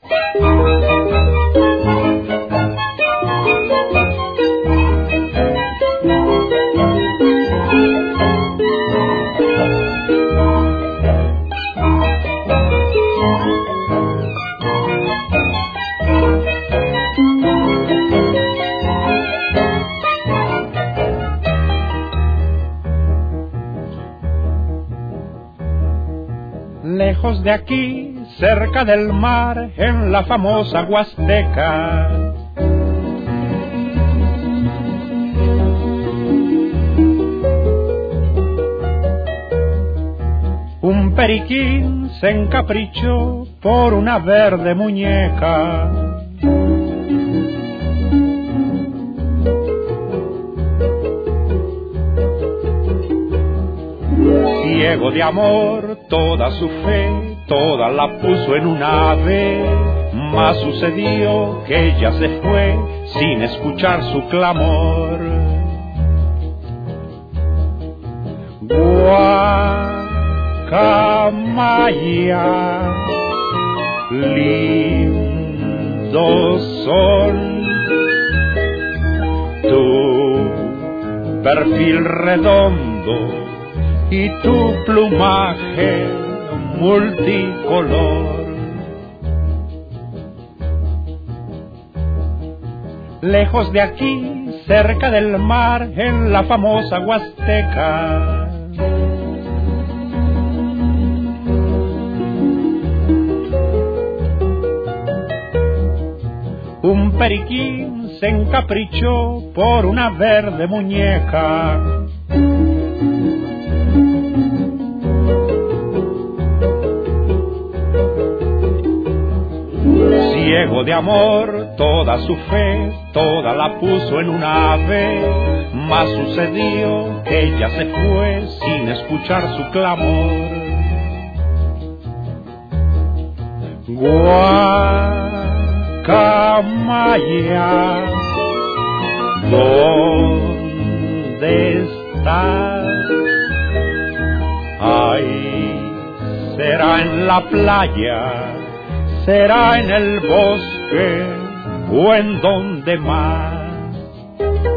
Lejos de aquí, cerca del mar, en la famosa Huasteca, un periquín se encaprichó por una verde muñeca. Ciego de amor, toda su fe, toda la puso en un ave, mas sucedió que ella se fue sin escuchar su clamor. Guacamaya, lindo sol, tu perfil redondo y tu plumaje multicolor. Lejos de aquí, cerca del mar, en la famosa Huasteca, un periquín se encaprichó por una verde muñeca. Ciego de amor, toda su fe, toda la puso en un ave, mas sucedió que ella se fue sin escuchar su clamor. Guacamaya, ¿dónde estás? Ay, será en la playa, será en el bosque o en donde más.